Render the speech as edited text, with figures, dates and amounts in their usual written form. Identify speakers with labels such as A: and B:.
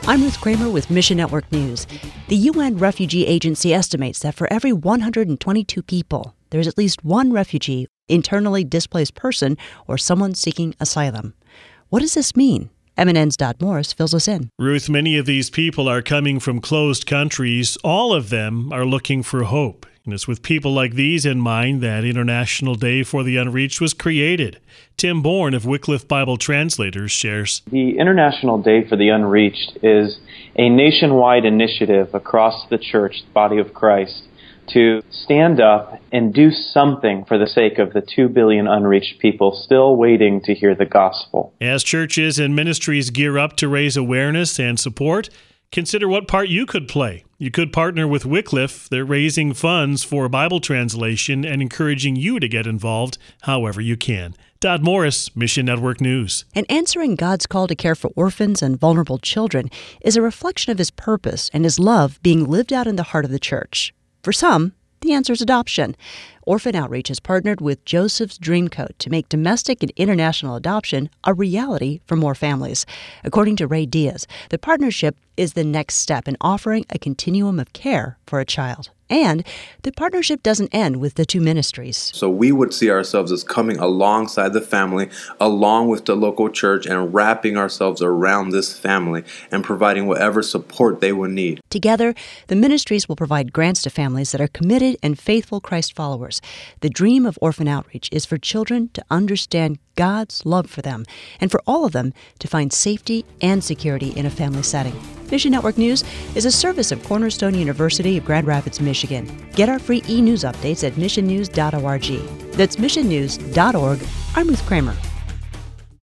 A: I'm Ruth Kramer with Mission Network News. The UN Refugee Agency estimates that for every 122 people, there's at least one refugee, internally displaced person, or someone seeking asylum. What does this mean? MNN's Dot Morris fills us in.
B: Ruth, many of these people are coming from closed countries. All of them are looking for hope. And it's with people like these in mind that International Day for the Unreached was created. Tim Bourne of Wycliffe Bible Translators shares.
C: The International Day for the Unreached is a nationwide initiative across the church, the body of Christ, to stand up and do something for the sake of the 2 billion unreached people still waiting to hear the gospel.
B: As churches and ministries gear up to raise awareness and support, consider what part you could play. You could partner with Wycliffe. They're raising funds for Bible translation and encouraging you to get involved however you can. Dot Morris, Mission Network News.
A: And answering God's call to care for orphans and vulnerable children is a reflection of His purpose and His love being lived out in the heart of the church. For some, the answer is adoption. Orphan Outreach has partnered with Joseph's Dreamcoat to make domestic and international adoption a reality for more families. According to Ray Diaz, the partnership is the next step in offering a continuum of care for a child. And the partnership doesn't end with the two ministries.
D: So we would see ourselves as coming alongside the family, along with the local church, and wrapping ourselves around this family and providing whatever support they will need.
A: Together, the ministries will provide grants to families that are committed and faithful Christ followers. The dream of Orphan Outreach is for children to understand God's love for them and for all of them to find safety and security in a family setting. Mission Network News is a service of Cornerstone University of Grand Rapids, Michigan. Get our free e-news updates at missionnews.org. That's missionnews.org. I'm Ruth Kramer.